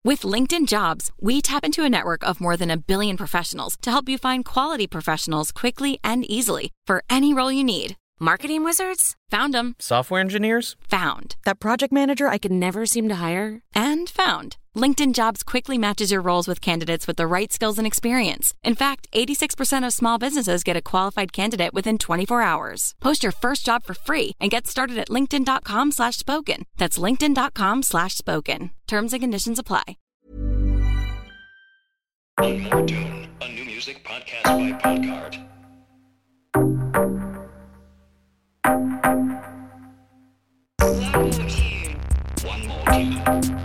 With LinkedIn Jobs, we tap into a network of more than 1 billion professionals to help you find quality professionals quickly and easily for any role you need. Marketing wizards? Found them. Software engineers? Found. That project manager I could never seem to hire? And found. LinkedIn Jobs quickly matches your roles with candidates with the right skills and experience. In fact, 86% of small businesses get a qualified candidate within 24 hours. Post your first job for free and get started at linkedin.com/spoken. That's linkedin.com/spoken. Terms and conditions apply. More Tune, a new music podcast by Podcart. One More Tune.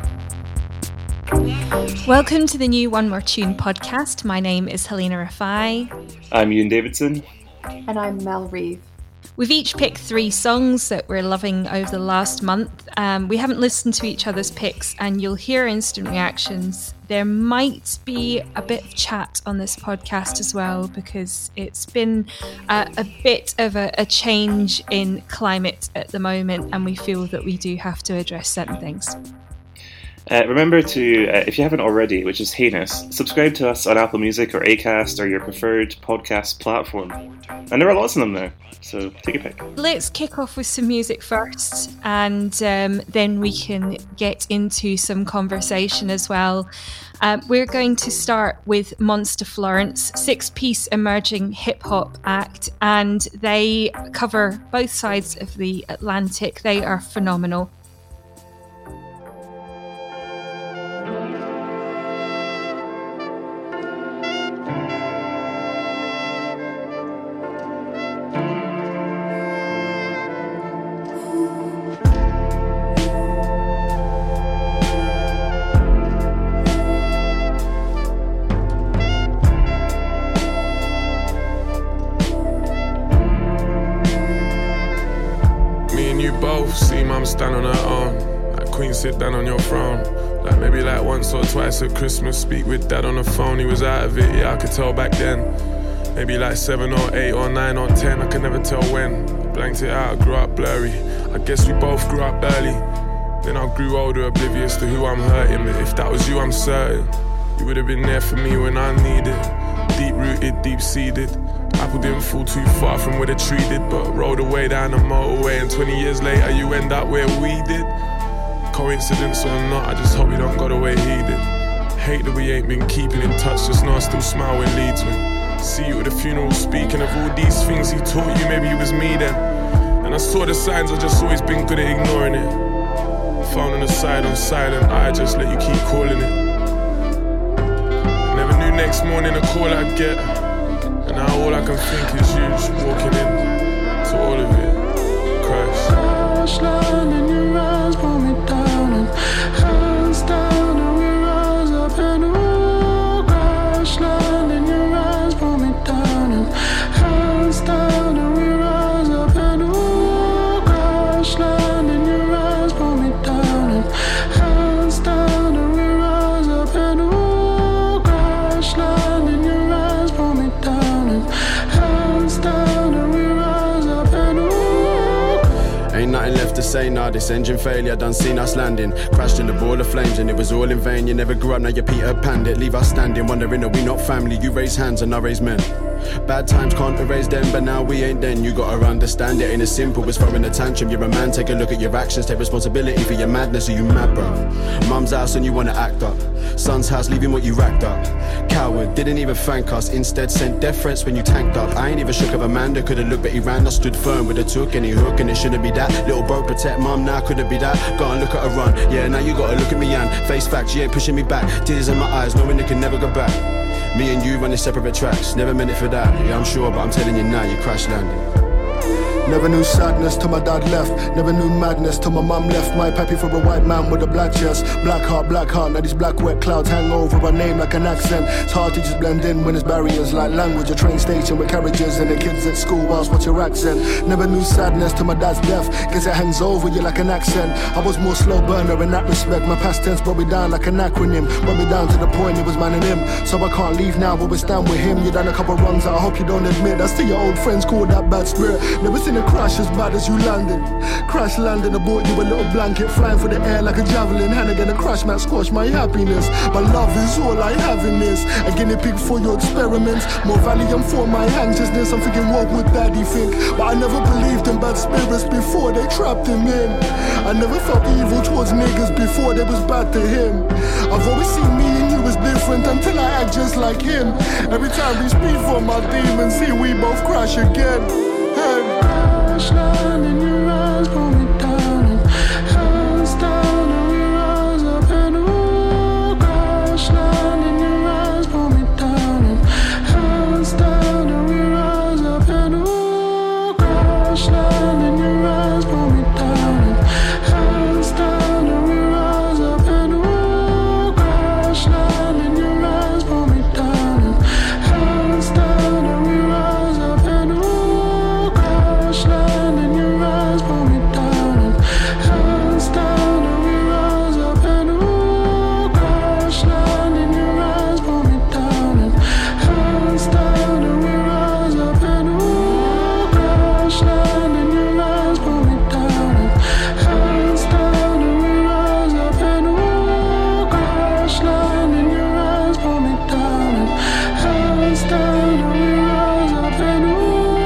Welcome to the new One More Tune podcast. My name is Helena Rafai. I'm Ewan Davidson. And I'm Mel Reeve. We've each picked 3 songs that we're loving over the last month. We haven't listened to each other's picks, and you'll hear instant reactions. There might be a bit of chat on this podcast as well, because it's been a bit of a change in climate at the moment, and we feel that we do have to address certain things. Remember to, if you haven't already, which is heinous, subscribe to us on Apple Music or Acast or your preferred podcast platform. And there are lots of them now, so take a pick. Let's kick off with some music first, and then we can get into some conversation as well. We're going to start with Monster Florence, 6-piece emerging hip-hop act, and they cover both sides of the Atlantic. They are phenomenal. Stand on her own, like Queen sit down on your throne. Like maybe like once or twice at Christmas, speak with dad on the phone. He was out of it, yeah, I could tell back then. Maybe like 7 or 8 or 9 or 10, I could never tell when. Blanked it out, grew up blurry. I guess we both grew up early. Then I grew older, oblivious to who I'm hurting. But if that was you, I'm certain you would have been there for me when I needed. Deep rooted, deep seeded. Apple didn't fall too far from where the tree did, but rolled away down the motorway, and 20 years later you end up where we did. Coincidence or not, I just hope you don't go the way he did. Hate that we ain't been keeping in touch, just know I still smile when Leeds win. See you at the funeral speaking of all these things he taught you, maybe it was me then. And I saw the signs, I just always been good at ignoring it. Phone on the side on silent, I just let you keep calling it. Never knew next morning the call I'd get. And now all I can think is you just walking in to all of it. Crash land in your eyes, pull me down and hands down and we rise up and ooh. Crash land in your eyes, pull me down and hands down and we rise up and ooh. Crash land in your eyes, pull me down and hands down and we rise up and ooh. Crash land in your eyes, pull me down. Down and we rise up and ooh. Ain't nothing left to say, nah, this engine failure done seen us landing. Crashed in a ball of flames and it was all in vain. You never grew up, now you're Peter Pan it. Leave us standing, wondering are we not family? You raise hands and I raise men. Bad times can't erase them, but now we ain't then. You gotta understand it ain't as simple as throwing a tantrum. You're a man, take a look at your actions. Take responsibility for your madness, are you mad, bro? Mum's house and you wanna act up. Son's house, leaving what you racked up. Coward, didn't even thank us. Instead sent death threats when you tanked up. I ain't even shook of Amanda, could've looked but he ran. I stood firm with a took and he hook, and it shouldn't be that. Little bro protect mum, now could it be that? Gotta look at her run, yeah, now you gotta look at me and face facts, she ain't pushing me back. Tears in my eyes, knowing it can never go back. Me and you running separate tracks, never meant it for that. Yeah, I'm sure, but I'm telling you now, you crash landing. Never knew sadness till my dad left. Never knew madness till my mum left. My pappy for a white man with a black chest. Black heart, now these black wet clouds hang over a name like an accent. It's hard to just blend in when there's barriers like language. A train station with carriages and the kids at school whilst watch your accent. Never knew sadness till my dad's death. Guess it hangs over you like an accent. I was more slow burner in that respect. My past tense brought me down like an acronym. Brought me down to the point it was man and him. So I can't leave now, but we stand with him. You done a couple runs that I hope you don't admit. I see your old friends call that bad spirit. Never seen a crash as bad as you landed. Crash landing, I bought you a little blanket, flying through the air like a javelin. And again, a crash might squash my happiness, but love is all I have in this. A guinea pig for your experiments, more Valium for my anxiousness. I'm thinking, what would daddy think? But I never believed in bad spirits before they trapped him in. I never felt evil towards niggas before they was bad to him. I've always seen me and you as different until I act just like him. Every time we speak for my demons, here we both crash again. Hey. Crash land in your eyes, pull me down and hands down and we rise up and ooh. Crash land in your eyes, pull me down and hands down and we rise up and ooh. Crash land in your eyes, pull me down and hands down and we rise up and ooh. Crash land in your eyes, pull me down and hands down and we rise up and ooh. Crash land in your eyes, pull me down and hands down and we rise up and ooh. Crash land in your eyes, pull me down and hands down and we rise up and ooh. Crash land in your eyes, pull me down and hands down and we rise up and ooh. Crash land in your eyes, pull me down and hands down and we rise up and ooh.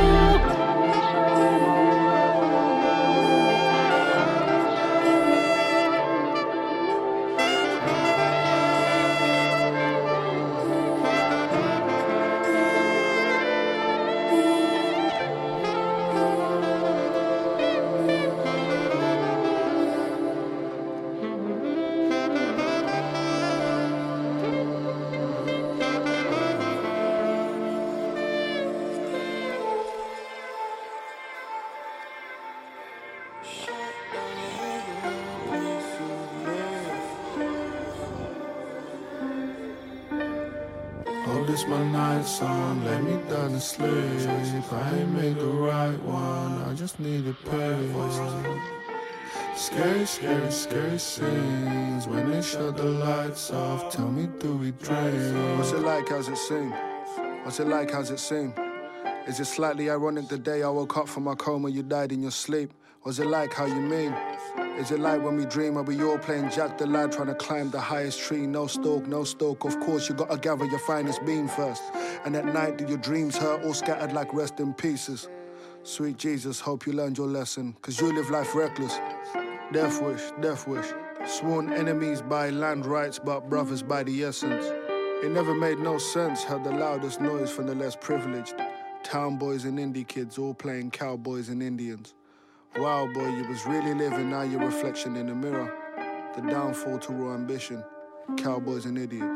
Oh, this my night song, lay me down to sleep. I ain't made the right one, I just need a pay. Scary, scary, scary scenes. When they shut the lights off, tell me, do we dream? What's it like, how's it seem? What's it like, how's it seem? Is it slightly ironic the day I woke up from my coma, you died in your sleep? What's it like, how you mean? Is it like when we dream, are we all playing Jack the Lad, trying to climb the highest tree? No stalk, no stalk, of course you gotta gather your finest beam first. And at night, do your dreams hurt, all scattered like rest in pieces? Sweet Jesus, hope you learned your lesson, cause you live life reckless. Death wish, death wish. Sworn enemies by land rights, but brothers by the essence. It never made no sense, heard the loudest noise from the less privileged. Town boys and indie kids all playing cowboys and Indians. Wow, boy, you was really living, now your reflection in the mirror. The downfall to raw ambition. Cowboys and idiots.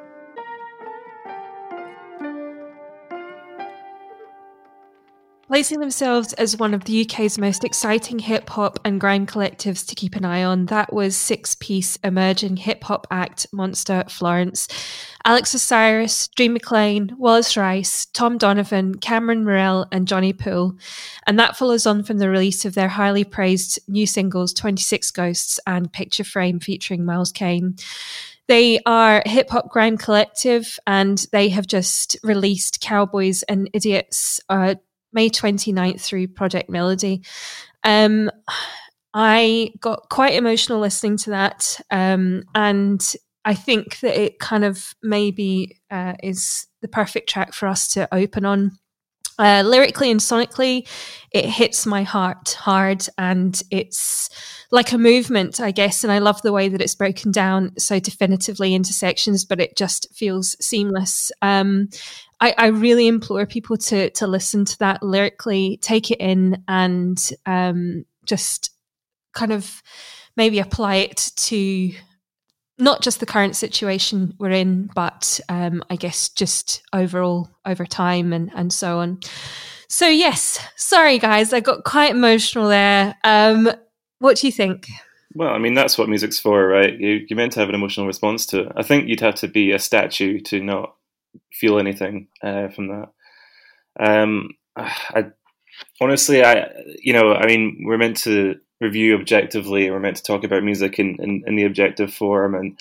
Placing themselves as one of the UK's most exciting hip-hop and grime collectives to keep an eye on, that was six-piece emerging hip-hop act Monster Florence. Alex Osiris, Dream McLean, Wallace Rice, Tom Donovan, Cameron Morell and Johnny Poole. And that follows on from the release of their highly praised new singles 26 Ghosts and Picture Frame featuring Miles Kane. They are a hip-hop grime collective and they have just released Cowboys and Idiots May 29th through Project Melody. I got quite emotional listening to that, and I think that it kind of maybe is the perfect track for us to open on. Lyrically and sonically, it hits my heart hard, and it's like a movement, I guess, and I love the way that it's broken down so definitively into sections, but it just feels seamless. I really implore people to listen to that lyrically, take it in, and just kind of maybe apply it to not just the current situation we're in, but I guess just overall over time and so on. So yes, sorry guys, I got quite emotional there. What do you think? Well, I mean, that's what music's for, right? You're meant to have an emotional response to it. I think you'd have to be a statue to not feel anything from that. Honestly, we're meant to review objectively, we're meant to talk about music in the objective form, and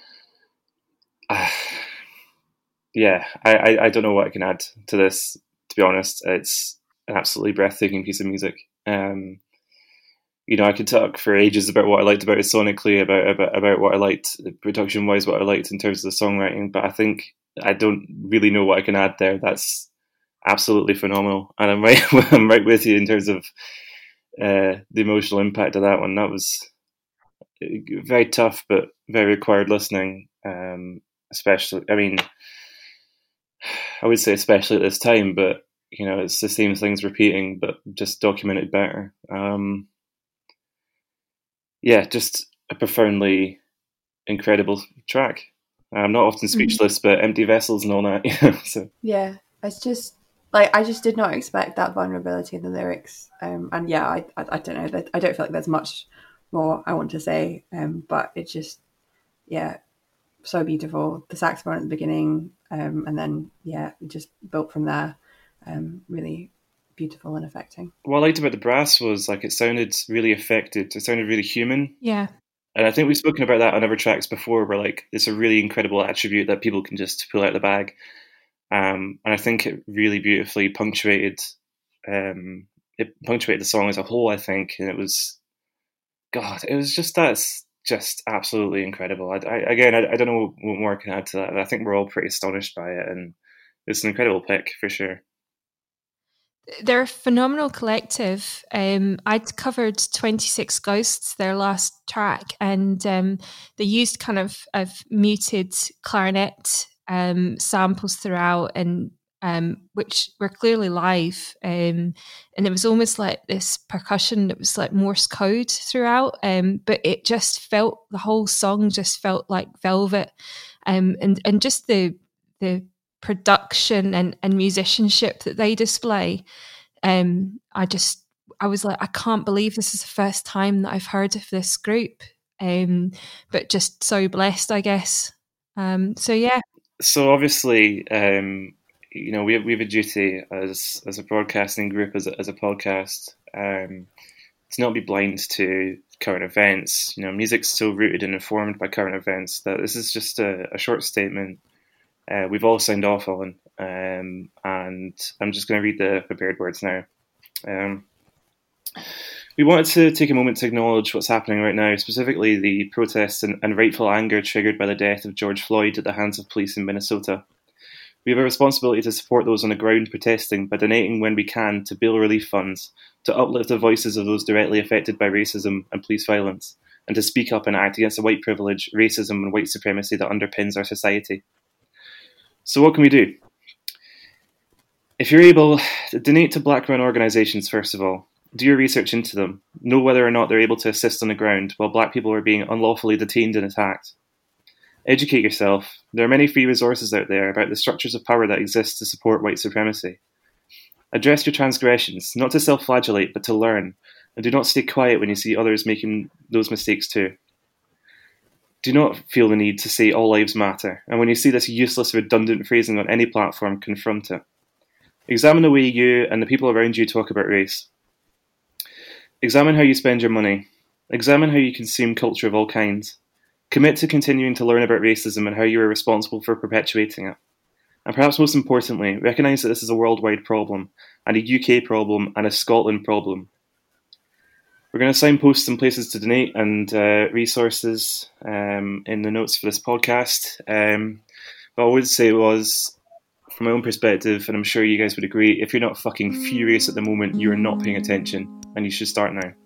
I don't know what I can add to this, to be honest. It's an absolutely breathtaking piece of music. I could talk for ages about what I liked about it sonically, about what I liked production-wise, what I liked in terms of the songwriting, but I think I don't really know what I can add there. That's absolutely phenomenal, and I'm right with you in terms of the emotional impact of that one. That was very tough, but very required listening. Especially, I mean, I would say especially at this time, but it's the same things repeating, but just documented better. Just a profoundly incredible track. I'm not often speechless, but Empty Vessels and all that. So yeah, it's just like I just did not expect that vulnerability in the lyrics. I don't know. I don't feel like there's much more I want to say. But it's just so beautiful. The saxophone at the beginning, and then it just built from there. Really beautiful and affecting. What I liked about the brass was like it sounded really affected. It sounded really human. Yeah. And I think we've spoken about that on other tracks before, where like it's a really incredible attribute that people can just pull out of the bag. And I think it really beautifully punctuated the song as a whole, I think. And it was that's just absolutely incredible. I don't know what more I can add to that. I think we're all pretty astonished by it, and it's an incredible pick for sure. They're a phenomenal collective. I'd covered 26 Ghosts, their last track, and they used kind of muted clarinet samples throughout, and which were clearly live. And it was almost like this percussion that was like Morse code throughout. But it just felt, the whole song just felt like velvet. And just the production and musicianship that they display. I was like, I can't believe this is the first time that I've heard of this group. But just so blessed, I guess. So obviously, we have a duty as a broadcasting group, as a podcast, to not be blind to current events. Music's so rooted and informed by current events that this is just a short statement we've all signed off on, and I'm just going to read the prepared words now. We wanted to take a moment to acknowledge what's happening right now, specifically the protests and rightful anger triggered by the death of George Floyd at the hands of police in Minnesota. We have a responsibility to support those on the ground protesting by donating when we can to bail relief funds, to uplift the voices of those directly affected by racism and police violence, and to speak up and act against the white privilege, racism and white supremacy that underpins our society. So what can we do? If you're able, donate to black-run organisations first of all. Do your research into them. Know whether or not they're able to assist on the ground while black people are being unlawfully detained and attacked. Educate yourself. There are many free resources out there about the structures of power that exist to support white supremacy. Address your transgressions, not to self-flagellate, but to learn, and do not stay quiet when you see others making those mistakes too. Do not feel the need to say all lives matter, and when you see this useless, redundant phrasing on any platform, confront it. Examine the way you and the people around you talk about race. Examine how you spend your money. Examine how you consume culture of all kinds. Commit to continuing to learn about racism and how you are responsible for perpetuating it. And perhaps most importantly, recognise that this is a worldwide problem, and a UK problem, and a Scotland problem. We're going to signpost some places to donate and resources in the notes for this podcast. But I would say was, from my own perspective, and I'm sure you guys would agree, if you're not fucking furious at the moment, you are not paying attention, and you should start now.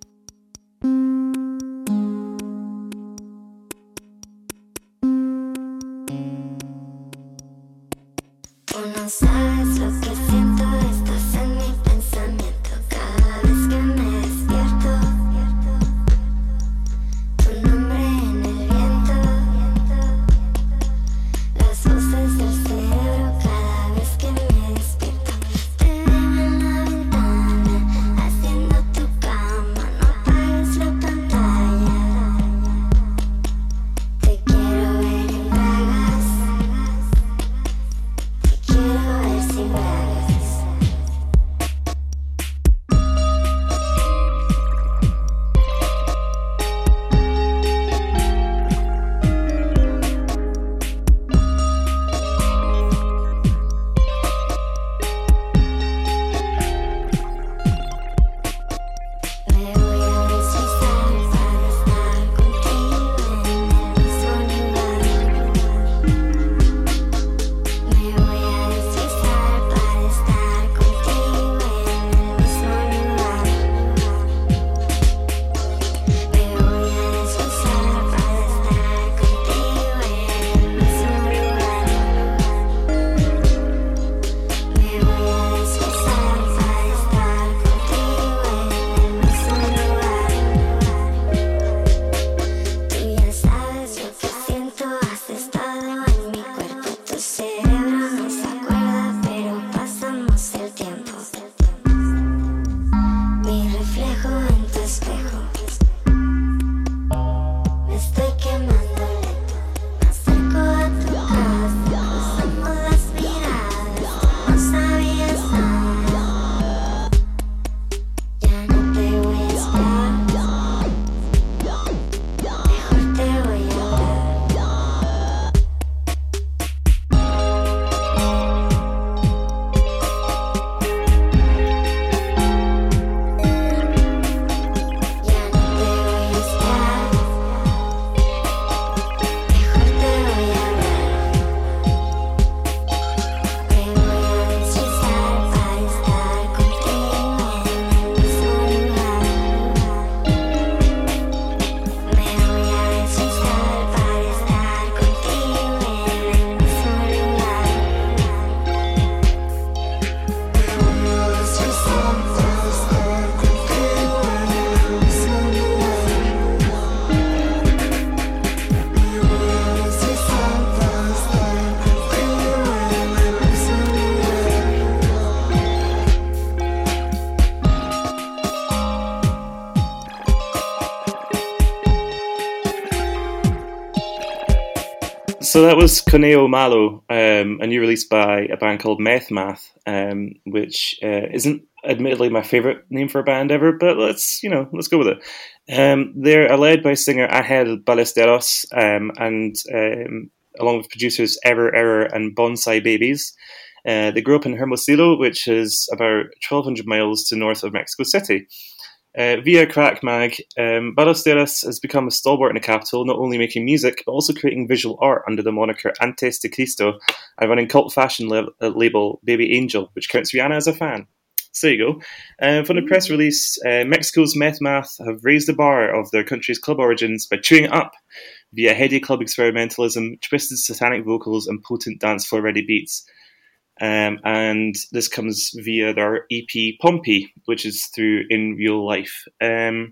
So that was Coneo Malo, a new release by a band called Meth Math, which isn't admittedly my favourite name for a band ever, but let's go with it. They're led by singer Angel Ballesteros, and along with producers Error and Bonsai Babies. They grew up in Hermosillo, which is about 1,200 miles to north of Mexico City. Via Crack Mag, Ballesteros has become a stalwart in the capital, not only making music, but also creating visual art under the moniker Antes de Cristo, and running cult fashion label Baby Angel, which counts Rihanna as a fan. So there you go. From the press release, Mexico's Meth Math have raised the bar of their country's club origins by chewing it up via heady club experimentalism, twisted satanic vocals, and potent dance floor ready beats. And this comes via their EP Pompey, which is through In Real Life. My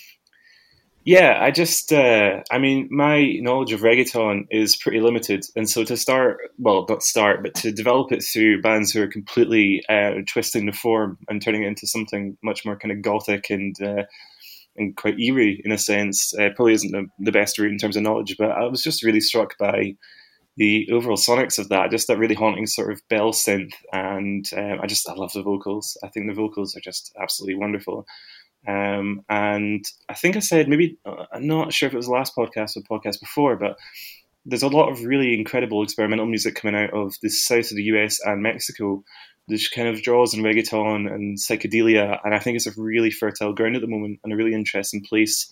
knowledge of reggaeton is pretty limited. And so to to develop it through bands who are completely twisting the form and turning it into something much more kind of gothic and quite eerie in a sense, probably isn't the best route in terms of knowledge, but I was just really struck by the overall sonics of that, just that really haunting sort of bell synth, and I love the vocals. I think the vocals are just absolutely wonderful. And I think I said, maybe, I'm not sure if it was the last podcast or the podcast before, but there's a lot of really incredible experimental music coming out of the south of the US and Mexico, which kind of draws on reggaeton and psychedelia, and I think it's a really fertile ground at the moment and a really interesting place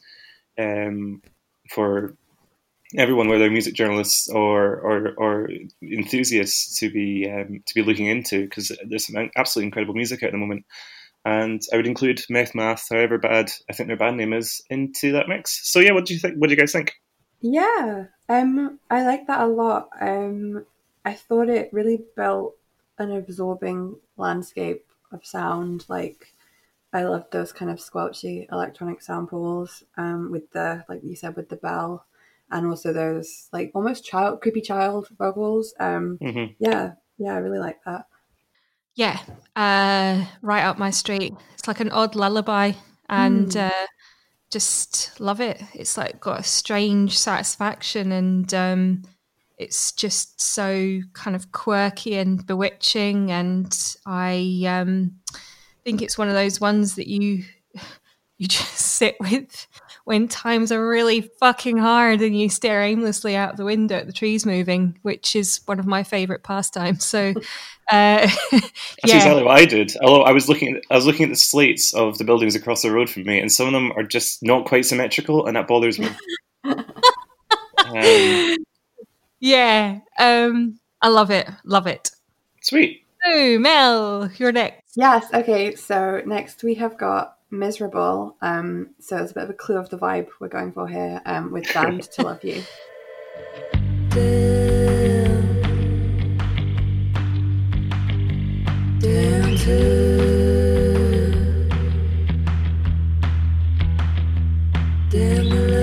for everyone, whether music journalists or enthusiasts, to be looking into, because there's some absolutely incredible music out at the moment. And I would include Meth Math, however bad I think their band name is, into that mix. So yeah, what do you think? What do you guys think? Yeah, I like that a lot. I thought it really built an absorbing landscape of sound. Like, I loved those kind of squelchy electronic samples, with the, like you said, with the bell, and also those like almost creepy child vocals. Yeah, I really like that. Yeah, right up my street. It's like an odd lullaby, and just love it. It's like got a strange satisfaction, and it's just so kind of quirky and bewitching. And I think it's one of those ones that you just sit with when times are really fucking hard and you stare aimlessly out the window at the trees moving, which is one of my favourite pastimes. So that's exactly what I did. Although I was looking at the slates of the buildings across the road from me, and some of them are just not quite symmetrical, and that bothers me. I love it. Sweet. So Mel, you're next. Yes. Okay. So next we have got Miserable. So it's a bit of a clue of the vibe we're going for here, with Damned to Love You. Down the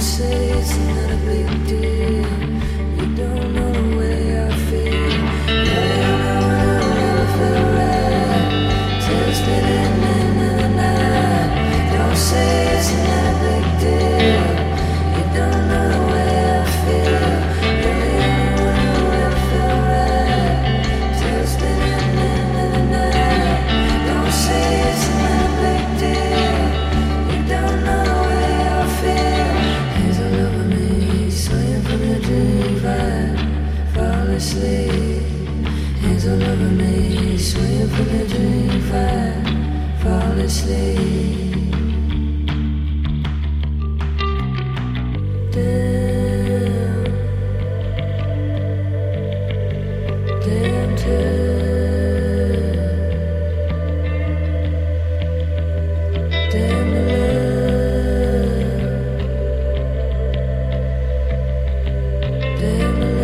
say it's not a big deal. You don't know the way I feel. Yeah, I never feel right. Till spinning into the night. Don't say it's not a big deal. You don't know the way I feel. Yeah, I never feel right. Till spinning into the night. Don't say it's not a big deal. You don't know the way I feel. Here's all over me, swaying from your dream vibe. Fall asleep. Hands all over me, swaying from your dream vibe. Fall asleep. Damn. Damn too. Damn the love. Damn the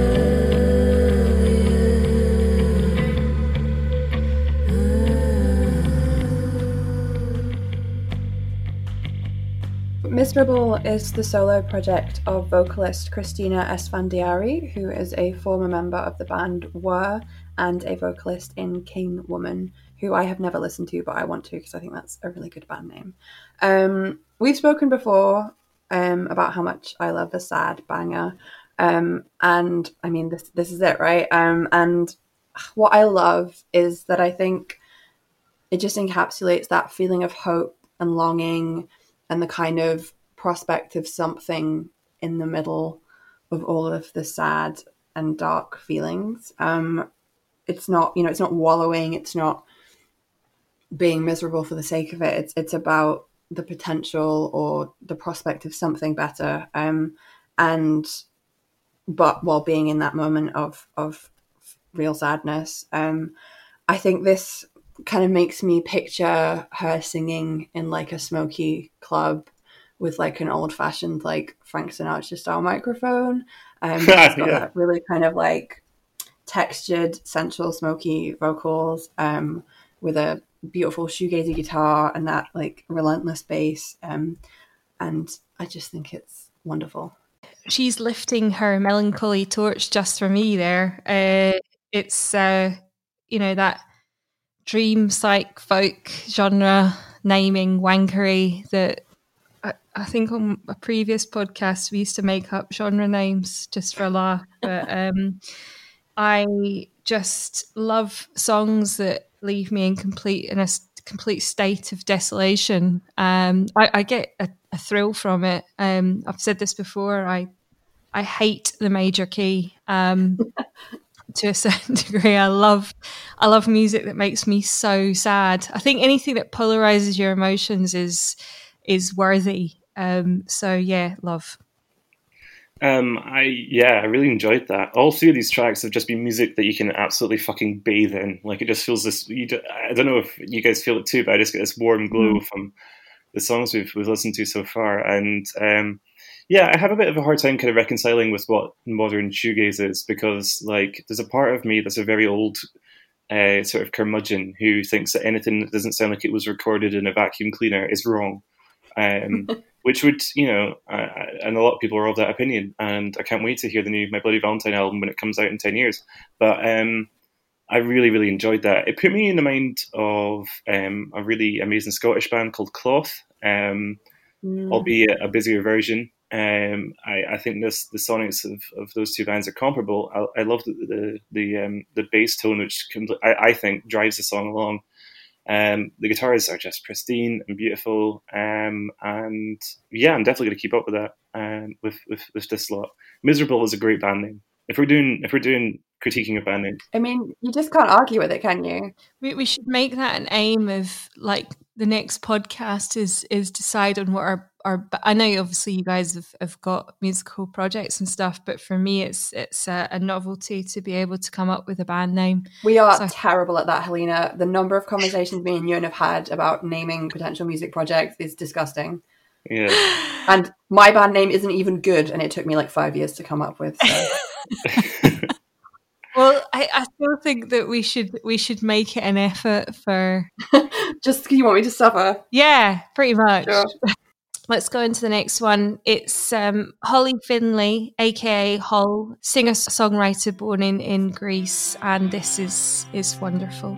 Miserable is the solo project of vocalist Christina Esfandiari, who is a former member of the band Were and a vocalist in King Woman, who I have never listened to, but I want to because I think that's a really good band name. We've spoken before about how much I love a sad banger, and I mean this is it, right? And what I love is that I think it just encapsulates that feeling of hope and longing and the kind of prospect of something in the middle of all of the sad and dark feelings. It's not, it's not wallowing. It's not being miserable for the sake of it. It's about the potential or the prospect of something better. But while being in that moment of real sadness, I think this kind of makes me picture her singing in like a smoky club with like an old fashioned like Frank Sinatra style microphone. It's got that really kind of like textured, sensual, smoky vocals, with a beautiful shoegazy guitar and that like relentless bass. And I just think it's wonderful. She's lifting her melancholy torch just for me there. It's, that dream psych folk genre naming wankery that I think on a previous podcast we used to make up genre names just for a laugh, but I just love songs that leave me in a complete state of desolation. I get a thrill from it. I've said this before, I hate the major key to a certain degree. I love music that makes me so sad. I think anything that polarizes your emotions is worthy. So yeah, love. I really enjoyed that. All three of these tracks have just been music that you can absolutely fucking bathe in. Like, it just feels this. I don't know if you guys feel it too, but I just get this warm glow from the songs we've listened to so far. And I have a bit of a hard time kind of reconciling with what modern shoegaze is, because like there's a part of me that's a very old sort of curmudgeon who thinks that anything that doesn't sound like it was recorded in a vacuum cleaner is wrong. Which would, and a lot of people are of that opinion, and I can't wait to hear the new My Bloody Valentine album when it comes out in 10 years. But I really, really enjoyed that. It put me in the mind of a really amazing Scottish band called Cloth, albeit a busier version. I think the sonics of those two bands are comparable. I love the bass tone, which I think drives the song along. The guitars are just pristine and beautiful, and I'm definitely going to keep up with that with this lot. Miserable is a great band name. If we're doing critiquing a band name, I mean, you just can't argue with it, can you? We should make that an aim of like the next podcast is decide on what our I know obviously you guys have got musical projects and stuff, but for me it's a novelty to be able to come up with a band name. We are terrible at that, Helena. The number of conversations me and Ewan have had about naming potential music projects is disgusting. Yeah. And my band name isn't even good, and it took me like 5 years to come up with. So. Well, I still think that we should make it an effort for. Just because you want me to suffer. Yeah, pretty much. Sure. Let's go into the next one. It's Holly Finlay, aka Hull, singer-songwriter born in Greece, and this is wonderful.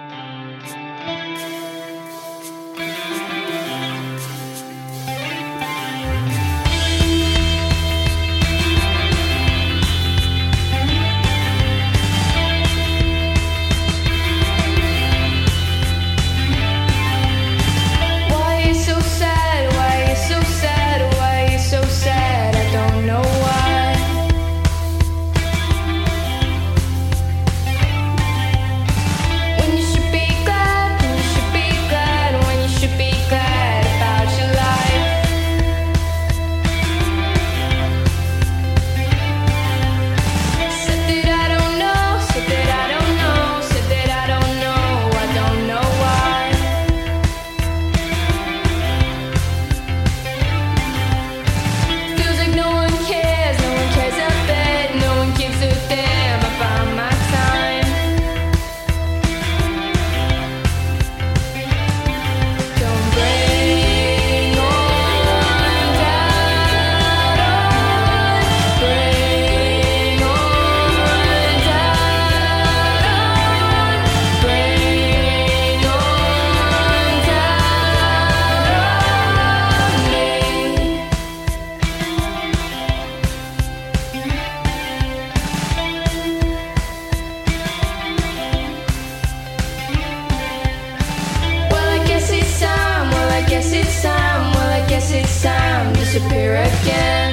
Disappear again.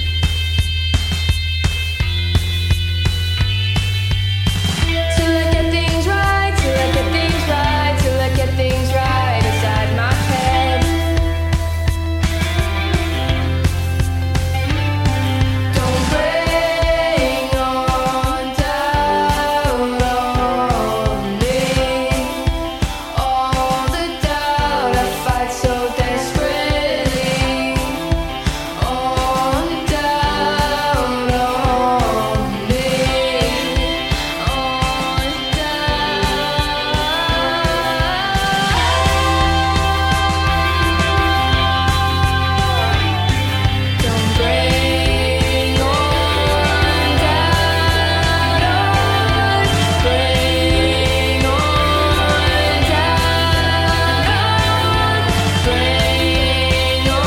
Till I get things right, till I get things right, till I get things right inside my head. Don't bring on doubt on me. All the doubt I fight so desperately. On down on me, on down. Don't bring on down, bring on down, bring on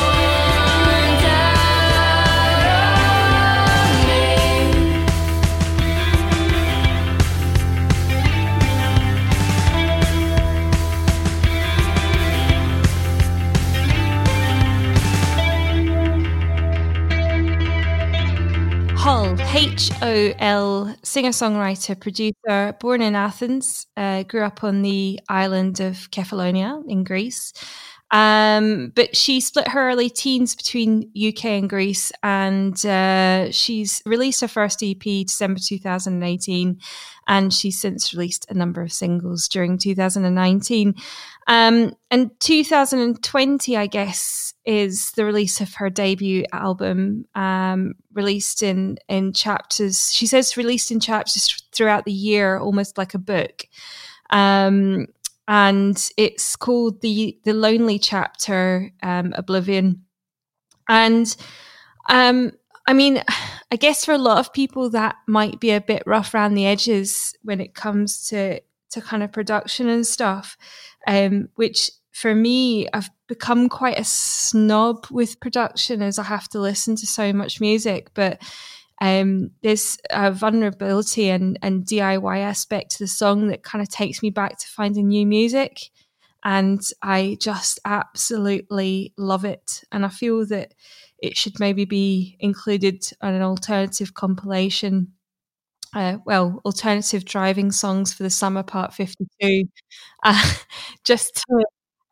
Hull, Hol, singer-songwriter, producer, born in Athens, grew up on the island of Kefalonia in Greece. But she split her early teens between UK and Greece, and she's released her first EP December 2018, and she's since released a number of singles during 2019. And 2020, I guess, is the release of her debut album, released in chapters. She says released in chapters throughout the year, almost like a book. And it's called the Lonely Chapter, Oblivion. And I mean, I guess for a lot of people that might be a bit rough around the edges when it comes to kind of production and stuff, which for me, I've become quite a snob with production as I have to listen to so much music. But there's a vulnerability and DIY aspect to the song that kind of takes me back to finding new music. And I just absolutely love it. And I feel that it should maybe be included on an alternative compilation. Alternative driving songs for the summer part 52. Just to,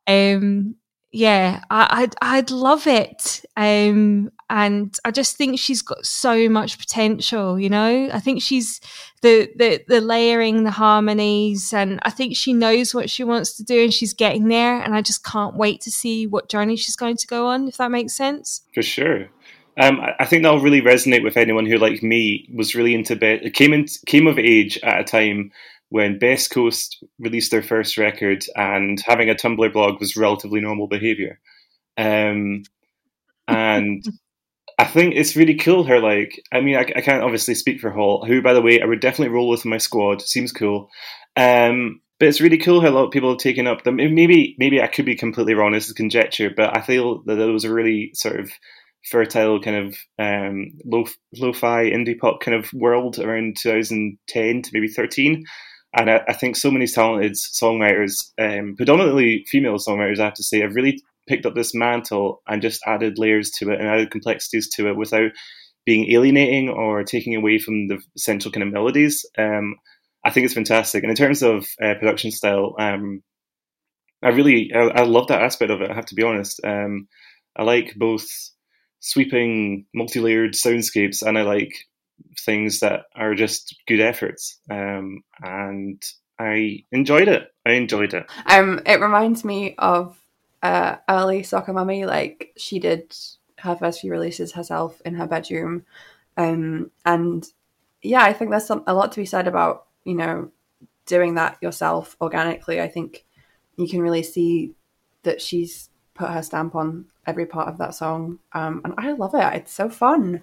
I'd love it. And I just think she's got so much potential, you know. I think she's the layering, the harmonies, and I think she knows what she wants to do and she's getting there. And I just can't wait to see what journey she's going to go on, if that makes sense. For sure. I think that'll really resonate with anyone who, like me, was really into came of age at a time when Best Coast released their first record, and having a Tumblr blog was relatively normal behaviour. And I think it's really cool. Her I can't obviously speak for Hall, who, by the way, I would definitely roll with in my squad. Seems cool. But it's really cool how a lot of people have taken up them. Maybe I could be completely wrong. This is conjecture, but I feel that it was a really sort of fertile kind of lo-fi indie pop kind of world around 2010 to maybe 13. And I think so many talented songwriters, predominantly female songwriters, I have to say, have really picked up this mantle and just added layers to it and added complexities to it without being alienating or taking away from the essential kind of melodies. I think it's fantastic. And in terms of production style, I love that aspect of it, I have to be honest. I like both sweeping, multi-layered soundscapes, and I like things that are just good efforts. And I enjoyed it. It reminds me of early Soccer Mummy. Like, she did her first few releases herself in her bedroom. And yeah, I think there's a lot to be said about, doing that yourself organically. I think you can really see that she's put her stamp on every part of that song. And I love it. It's so fun.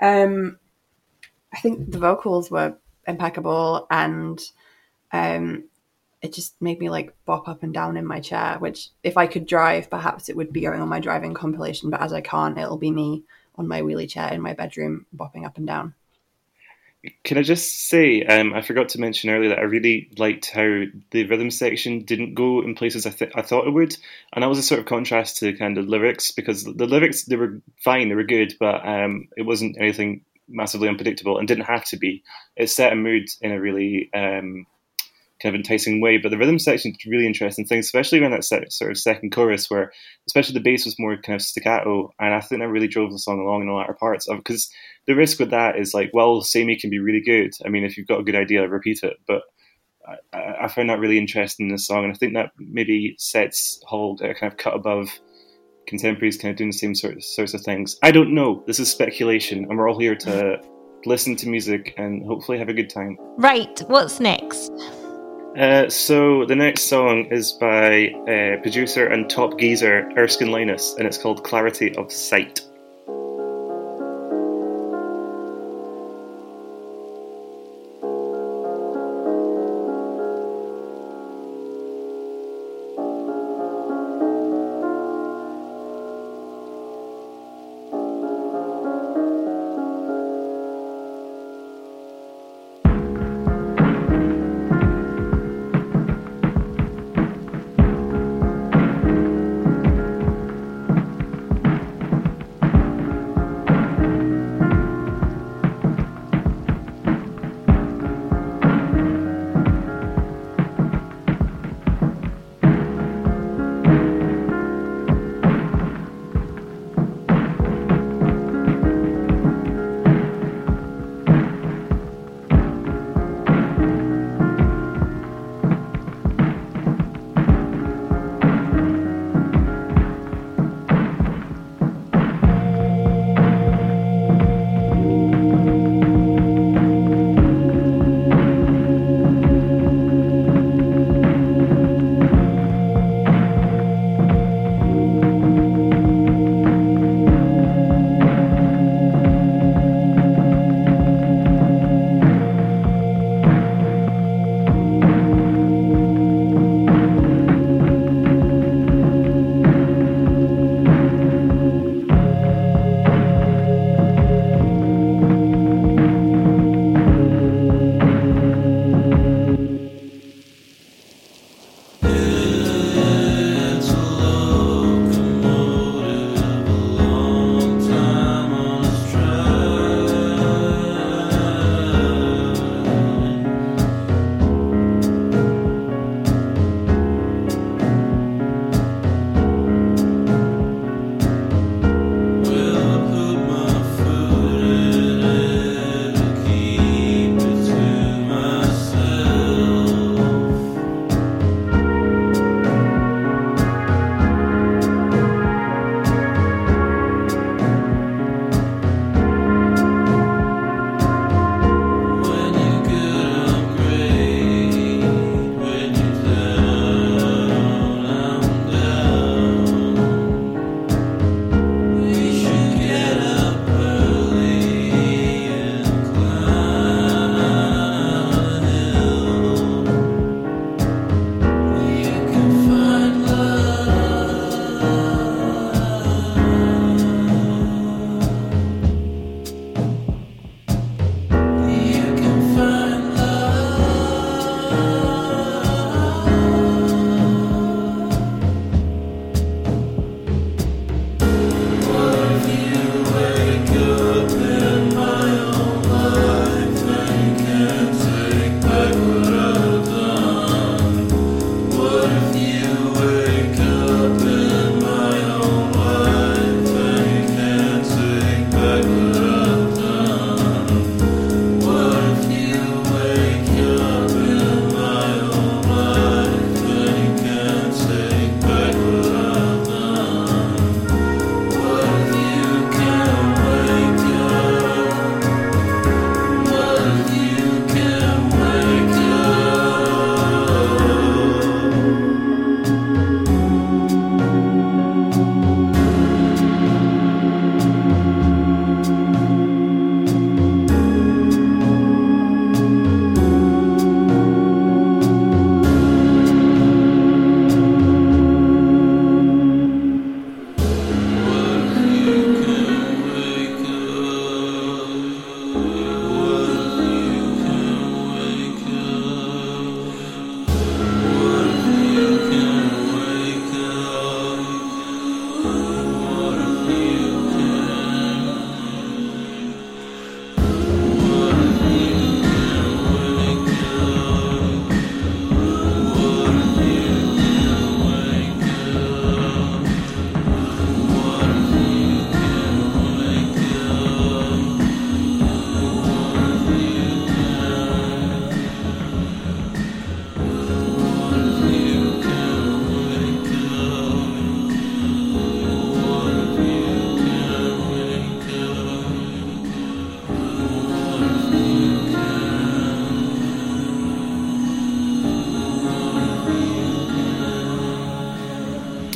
I think the vocals were impeccable, and it just made me like bop up and down in my chair, which if I could drive, perhaps it would be going on my driving compilation. But as I can't, it'll be me on my wheelie chair in my bedroom bopping up and down. Can I just say, I forgot to mention earlier that I really liked how the rhythm section didn't go in places I thought it would. And that was a sort of contrast to kind of lyrics, because the lyrics, they were fine, they were good, but it wasn't anything massively unpredictable and didn't have to be. It set a mood in a really kind of enticing way. But the rhythm section is really interesting thing, especially when that sort of second chorus, where especially the bass was more kind of staccato, and I think that really drove the song along in the latter parts of, because the risk with that is like, well, samey can be really good. I mean, if you've got a good idea, repeat it. But I found that really interesting in this song, and I think that maybe sets Hall kind of cut above contemporaries kind of doing the same sorts of things. I don't know. This is speculation, and we're all here to listen to music and hopefully have a good time. Right, what's next? So the next song is by producer and top geezer Erskine Linus, and it's called Clarity of Sight.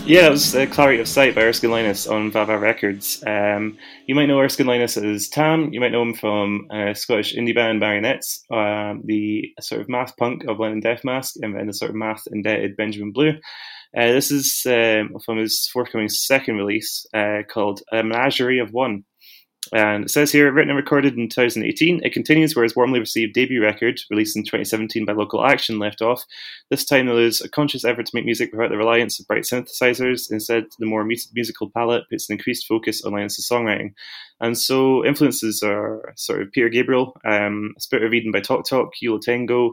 Yeah, that was Clarity of Sight by Erskine Linus on Vava Records. You might know Erskine Linus as Tam. You might know him from Scottish indie band Marionettes, the sort of math punk of Lennon Death Mask, and then the sort of math indebted Benjamin Blue. This is from his forthcoming second release called A Menagerie of One. And it says here, written and recorded in 2018, it continues where his warmly received debut record, released in 2017 by Local Action, left off. This time there is a conscious effort to make music without the reliance of bright synthesizers. Instead, the more muted musical palette puts an increased focus on Linus' songwriting. And so influences are sort of Peter Gabriel, A Spirit of Eden by Talk Talk, Yo La Tengo,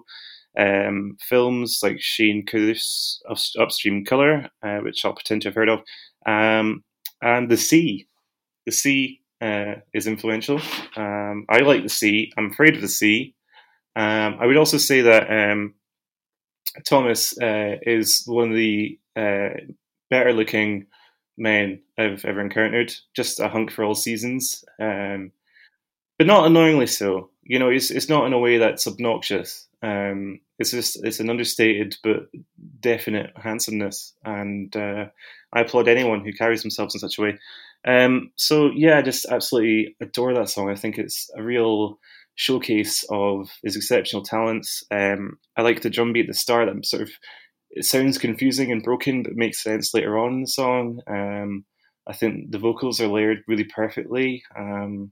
films like Shane Carruth's Upstream Colour, which I'll pretend to have heard of, and The Sea. The Sea is influential. I like The Sea. I'm afraid of the sea. I would also say that Thomas is one of the better looking men I've ever encountered. Just a hunk for all seasons, but not annoyingly so. You know, it's not in a way that's obnoxious. It's an understated but definite handsomeness, and I applaud anyone who carries themselves in such a way. So yeah, I just absolutely adore that song. I think it's a real showcase of his exceptional talents. I like the drum beat at the start. That sort of, it sounds confusing and broken, but makes sense later on in the song. I think the vocals are layered really perfectly, and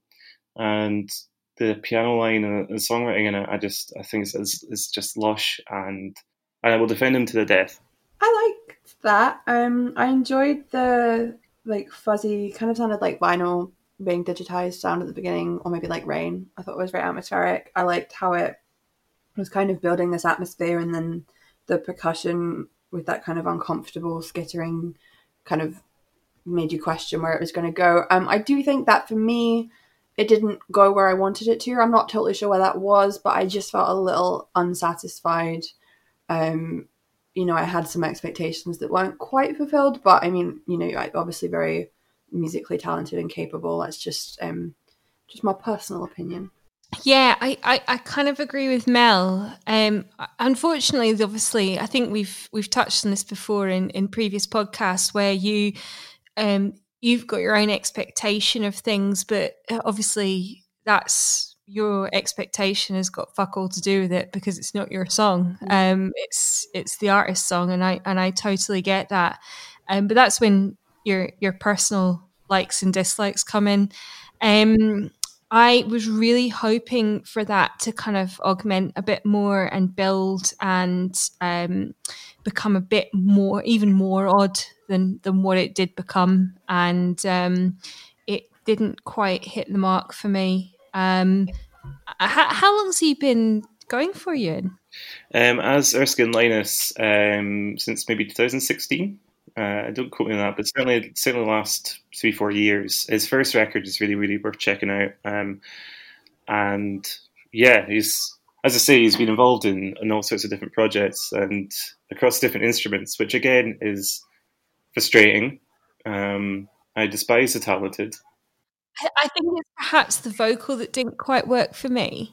the piano line and the songwriting in it, I think it's just lush, and I will defend him to the death. I liked that. I enjoyed the like fuzzy, kind of sounded like vinyl being digitized sound at the beginning, or maybe like rain. I thought it was very atmospheric. I liked how it was kind of building this atmosphere, and then the percussion with that kind of uncomfortable skittering kind of made you question where it was going to go. I do think that for me, it didn't go where I wanted it to. I'm not totally sure where that was, but I just felt a little unsatisfied. You know, I had some expectations that weren't quite fulfilled, but I mean, you know, obviously very musically talented and capable. That's just my personal opinion. Yeah, I kind of agree with Mel. Unfortunately, obviously, I think we've touched on this before in previous podcasts, where you've got your own expectation of things, but obviously that's your expectation has got fuck all to do with it because it's not your song. It's the artist's song, and I totally get that. But that's when your personal likes and dislikes come in. I was really hoping for that to kind of augment a bit more and build and become a bit more, even more odd than what it did become. And it didn't quite hit the mark for me. How long's he been going for, Ewan? As Erskine Linus, since maybe 2016. Don't quote me on that, but certainly the last 3-4 years. His first record is really, really worth checking out. And yeah, he's been involved in all sorts of different projects and across different instruments, which again is frustrating. I despise the talented. I think it's perhaps the vocal that didn't quite work for me.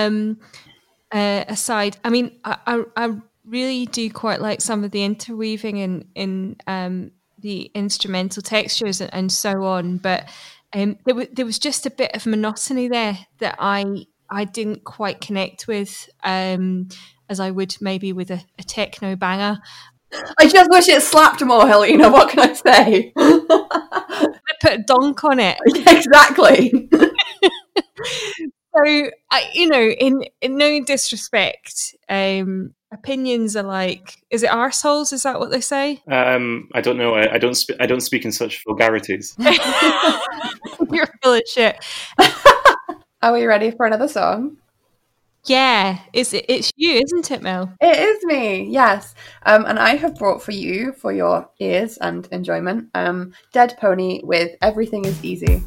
Aside, I mean, I really do quite like some of the interweaving in the instrumental textures and so on, but there was just a bit of monotony there that I didn't quite connect with, as I would maybe with a techno banger. I just wish it slapped more, Helena. What can I say? I put a donk on it. Exactly. So, in no disrespect, opinions are like, is it arseholes? Is that what they say? I don't know. I don't speak in such vulgarities. You're full of shit. Are we ready for another song? Yeah, it's you, isn't it, Mel? It is me, yes. And I have brought for you, for your ears and enjoyment, Dead Pony with Everything Is Easy.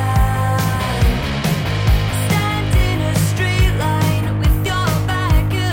Stand in a straight line with your back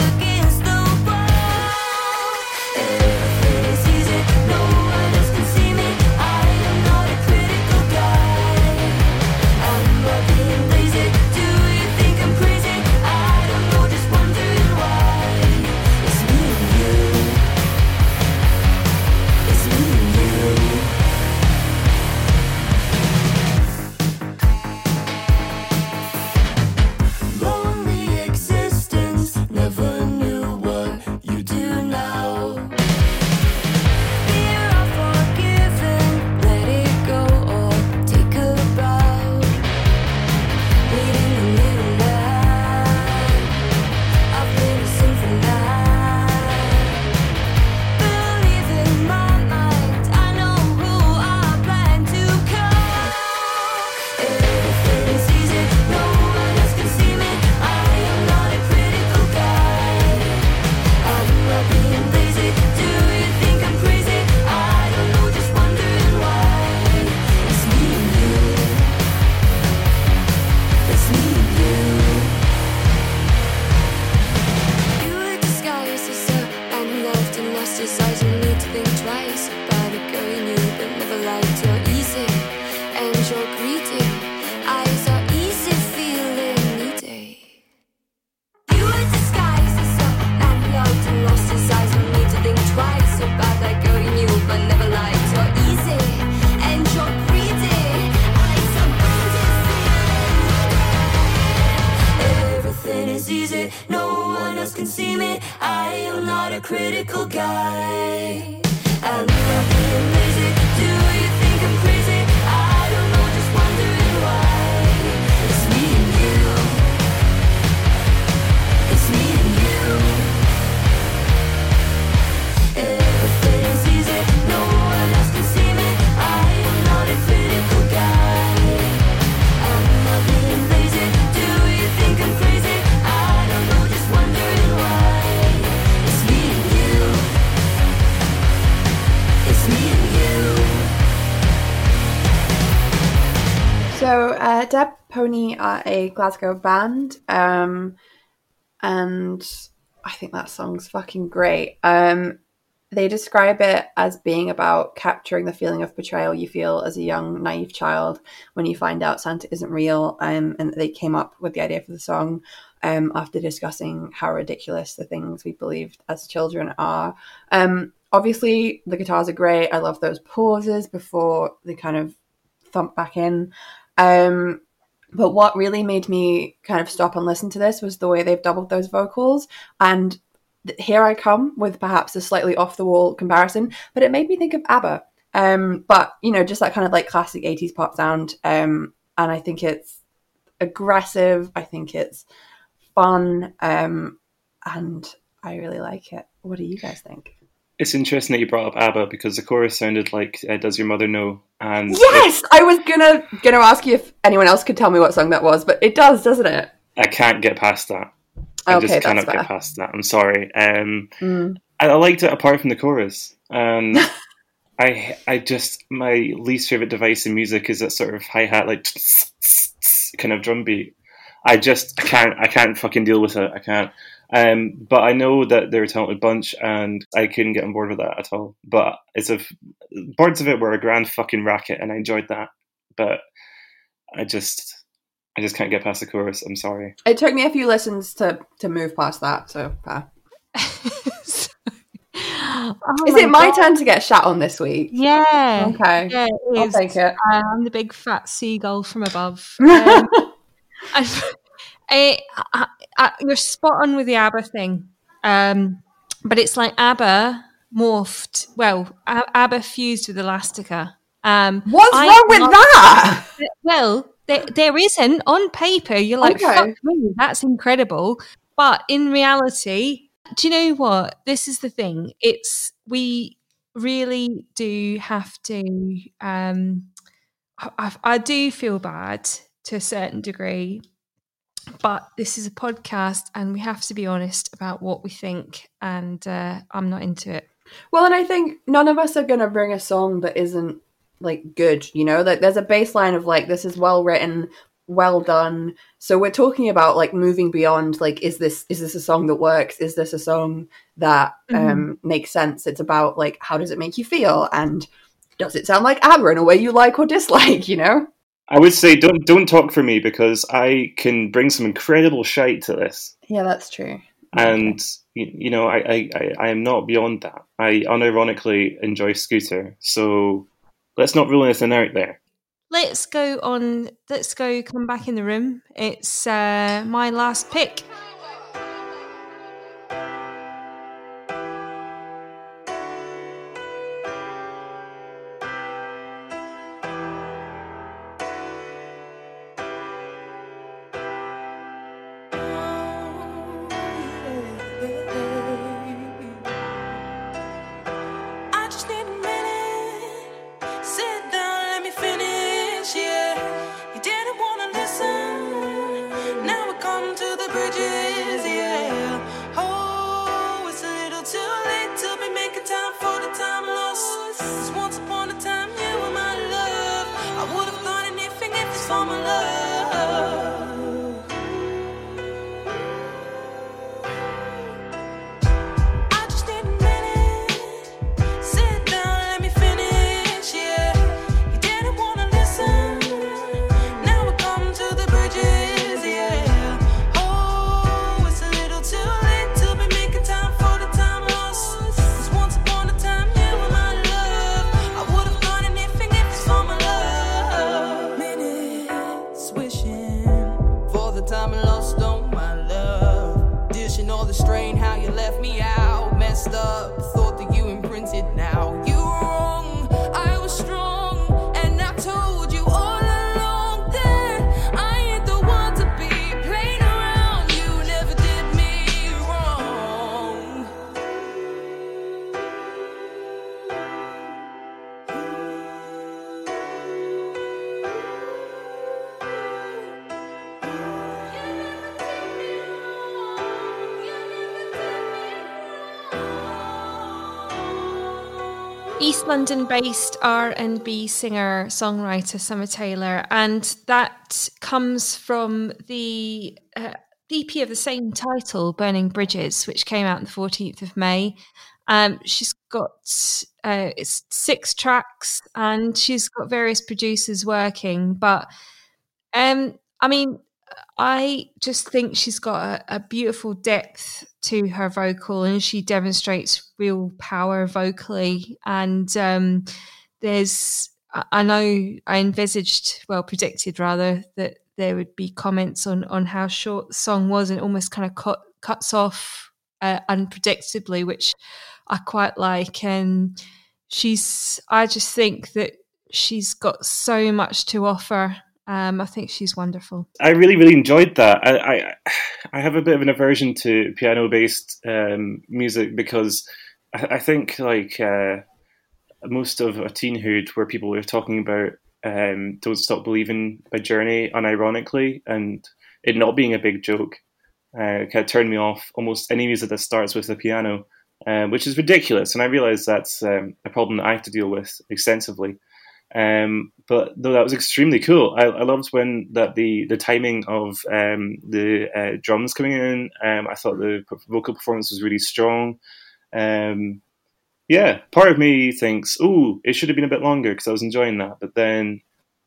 So Deb Pony are a Glasgow band, and I think that song's fucking great. They describe it as being about capturing the feeling of betrayal you feel as a young, naive child when you find out Santa isn't real. And they came up with the idea for the song after discussing how ridiculous the things we believed as children are. Obviously, the guitars are great. I love those pauses before they kind of thump back in. But what really made me kind of stop and listen to this was the way they've doubled those vocals. And here I come with perhaps a slightly off-the-wall comparison, but it made me think of ABBA. But, you know, just that kind of like classic 80s pop sound. And I think it's aggressive. I think it's fun. And I really like it. What do you guys think? It's interesting that you brought up ABBA because the chorus sounded like Does Your Mother Know? And yes! I was gonna ask you if anyone else could tell me what song that was, but it does, doesn't it? I can't get past that. I just cannot get past that. I'm sorry. I liked it apart from the chorus. I just, my least favourite device in music is that sort of hi-hat, like kind of drum beat. I can't fucking deal with it. I can't. But I know that they're a talented bunch and I couldn't get on board with that at all. But parts of it were a grand fucking racket and I enjoyed that. But I just can't get past the chorus. I'm sorry. It took me a few listens to move past that. So, is it my turn to get shat on this week? Yeah. Okay. Yeah, I'll take it. I'm the big fat seagull from above. You're spot on with the ABBA thing. But it's like ABBA morphed. Well, ABBA fused with Elastica. What's wrong with that? Well, there isn't. On paper, you're like, okay. Fuck me, that's incredible. But in reality, do you know what? This is the thing. We really do have to. I do feel bad to a certain degree, but this is a podcast, and we have to be honest about what we think. And I'm not into it. Well, and I think none of us are going to bring a song that isn't like good, you know, like there's a baseline of like, this is well written, well done. So we're talking about like moving beyond like, is this a song that works? Is this a song that makes sense? It's about like, how does it make you feel? And does it sound like ABBA in a way you like or dislike, you know? I would say don't talk for me because I can bring some incredible shite to this. Yeah, that's true. And you know, I am not beyond that. I unironically enjoy Scooter, so let's not rule anything out there. Let's go come back in the room. It's my last pick. Wishing East London-based R&B singer-songwriter Summer Taylor, and that comes from the EP of the same title, Burning Bridges, which came out on the 14th of May. She's got it's 6 tracks, and she's got various producers working, but I mean, I just think she's got a beautiful depth to her vocal, and she demonstrates real power vocally. And I know I predicted rather, that there would be comments on how short the song was, and it almost kind of cuts off unpredictably, which I quite like. And I just think that she's got so much to offer. I think she's wonderful. I really, really enjoyed that. I have a bit of an aversion to piano-based music, because I think, like, most of a teenhood, where people were talking about Don't Stop Believing by Journey unironically, and it not being a big joke, kind of turned me off almost any music that starts with the piano, which is ridiculous. And I realise that's a problem that I have to deal with extensively. But though that was extremely cool. I loved when the timing of the drums coming in. I thought the vocal performance was really strong. Part of me thinks, "Ooh, it should have been a bit longer," because I was enjoying that. But then,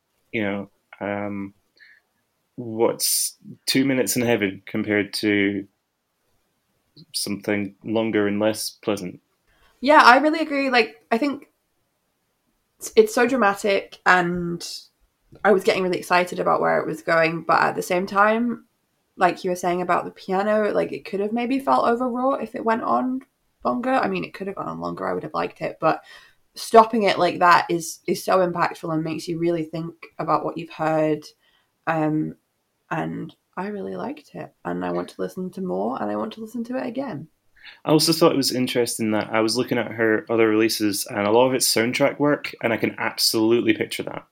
what's 2 minutes in heaven compared to something longer and less pleasant? Yeah, I really agree. Like, I think it's so dramatic, and I was getting really excited about where it was going, but at the same time, like you were saying about the piano, like, it could have maybe felt overwrought if it went on longer. I mean, it could have gone on longer, I would have liked it, but stopping it like that is so impactful and makes you really think about what you've heard. And I really liked it, and I want to listen to more, and I want to listen to it again. I also thought it was interesting that I was looking at her other releases, and a lot of it's soundtrack work, and I can absolutely picture that.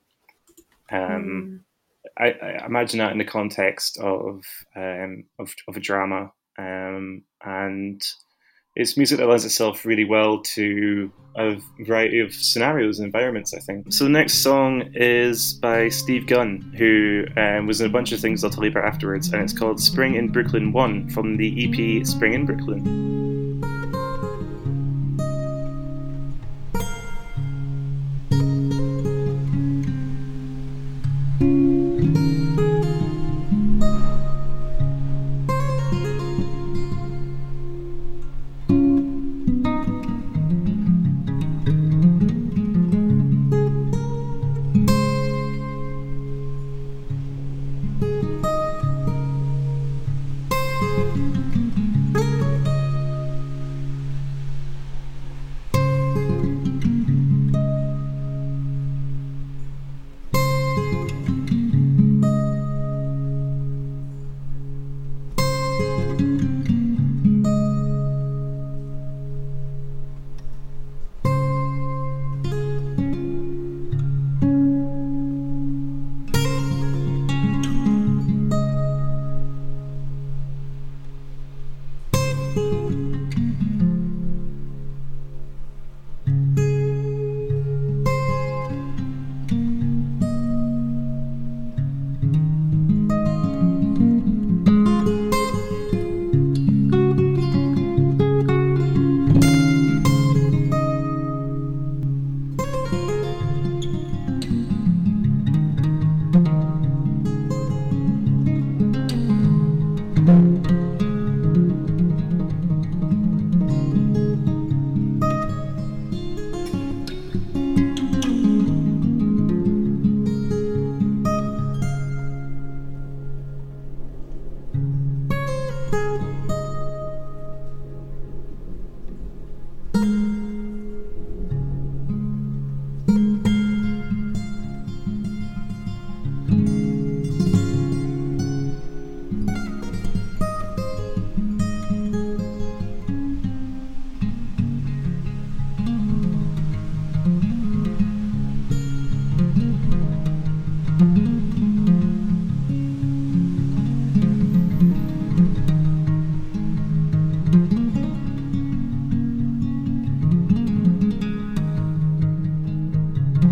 I imagine that in the context of a drama, and it's music that lends itself really well to a variety of scenarios and environments, I think. So the next song is by Steve Gunn, who was in a bunch of things I'll tell you about afterwards, and it's called Spring in Brooklyn 1 from the EP Spring in Brooklyn.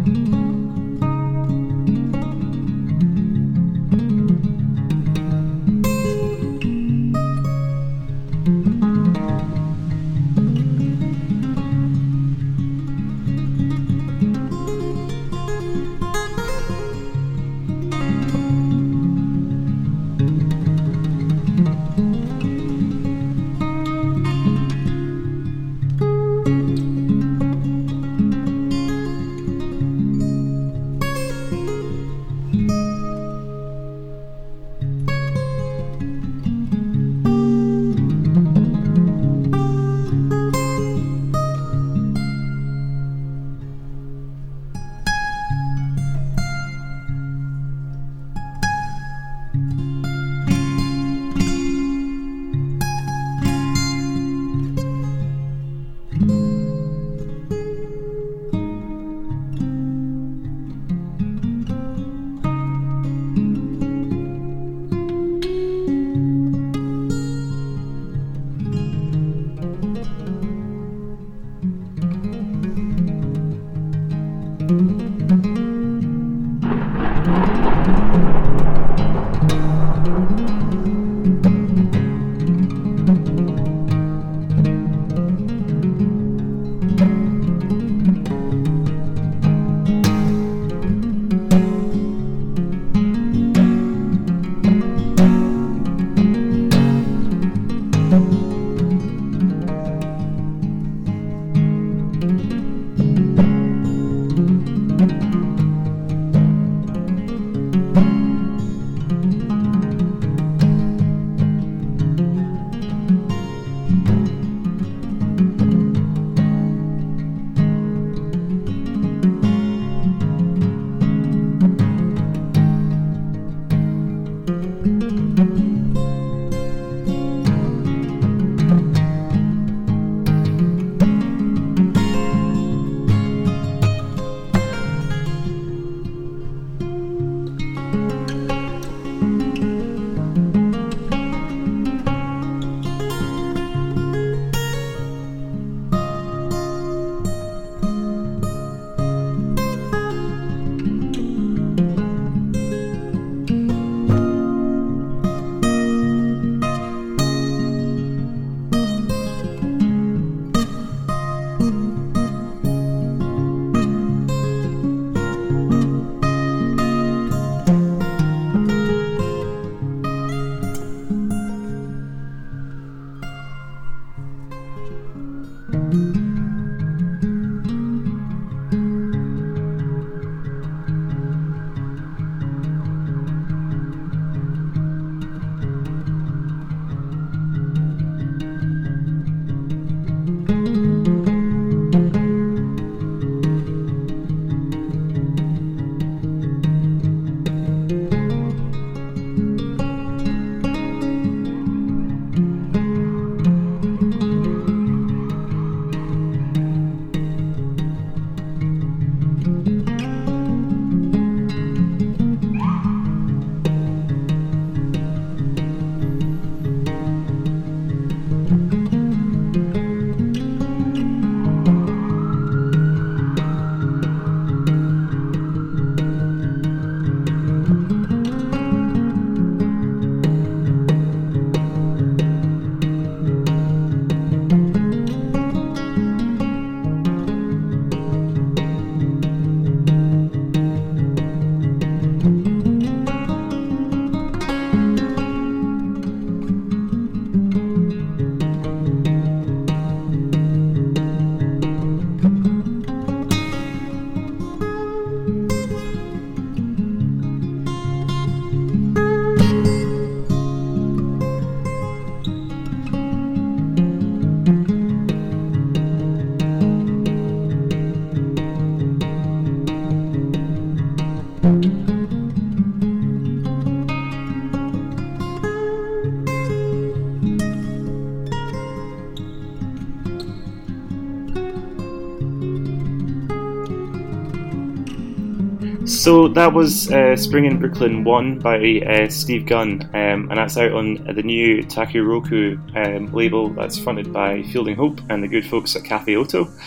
So that was Spring in Brooklyn 1 by Steve Gunn, and that's out on the new Takuroku label that's fronted by Fielding Hope and the good folks at Cafe Oto.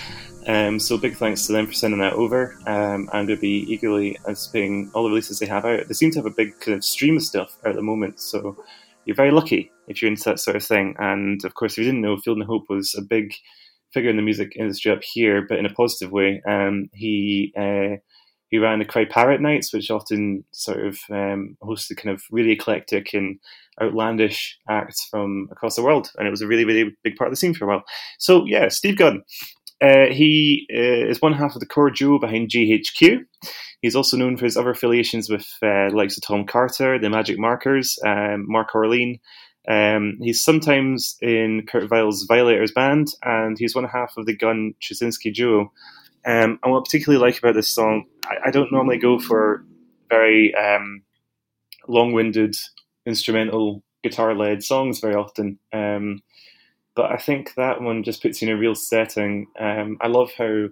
So big thanks to them for sending that over. I'm going to be eagerly anticipating all the releases they have out. They seem to have a big kind of stream of stuff out at the moment, so you're very lucky if you're into that sort of thing. And of course, if you didn't know, Field and Hope was a big figure in the music industry up here, but in a positive way. He ran the Cry Parrot Nights, which often sort of hosted kind of really eclectic and outlandish acts from across the world, and it was a really, really big part of the scene for a while. So yeah, Steve Gunn. He is one half of the core duo behind GHQ. He's also known for his other affiliations with the likes of Tom Carter, the Magic Markers, Mark Orlean. He's sometimes in Kurt Weill's Violators band, and he's one half of the Gunn Trzynski duo. And what I particularly like about this song, I don't normally go for very long-winded instrumental guitar-led songs very often. But I think that one just puts you in a real setting. I love how